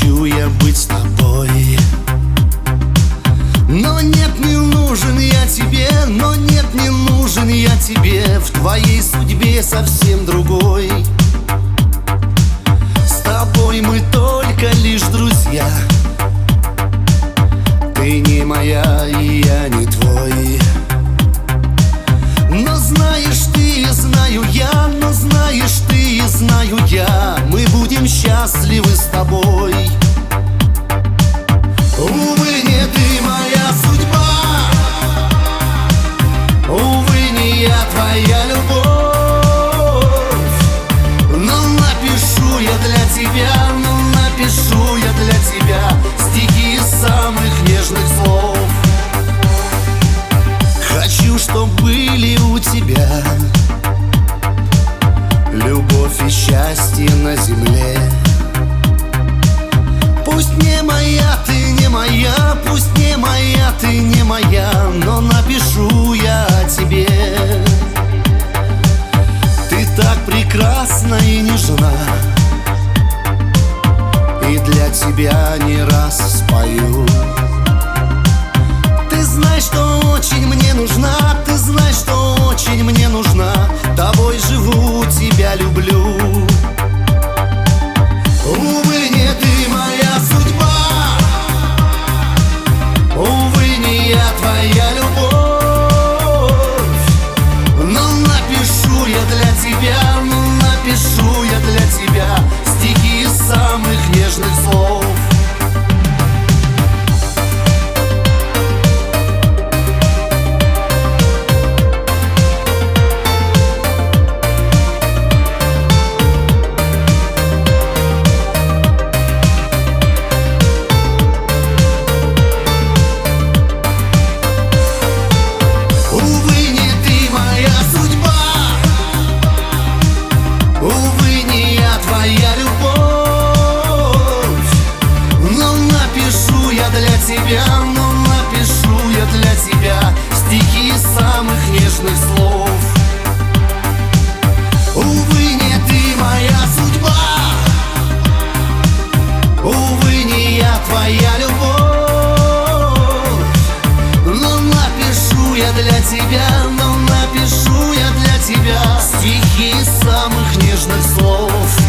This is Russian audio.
хочу я быть с тобой. Но нет, не нужен я тебе, но нет, не нужен я тебе. В твоей судьбе совсем другой. С тобой мы только лишь друзья. Ты не моя, и я не твой. Но знаешь ты, знаю я, но знаешь ты, знаю я, мы будем счастливы с тобой. Увы, не ты моя судьба, увы, не я твоя любовь. Но напишу я для тебя, но напишу я для тебя стихи из самых нежных слов. Хочу, чтоб были у тебя любовь и счастье на земле. Пусть не моя, ты не моя, пусть не моя, ты не моя, но напишу я о тебе. Ты так прекрасна и нежна, и для тебя не раз спою. Ты знаешь, что очень мне нужна, ты знаешь, что очень мне нужна. Тобой живу, тебя люблю. Увы, не ты моя судьба, увы, не я твоя любовь. Но напишу я для тебя, но напишу я для тебя стихи из самых нежных слов. Увы, не я твоя любовь. Но напишу я для тебя, но напишу я для тебя стихи из самых нежных слов. Увы, не ты моя судьба, увы, не я твоя любовь. Но напишу я для тебя, но напишу я для тебя стихи из самых нежных слов.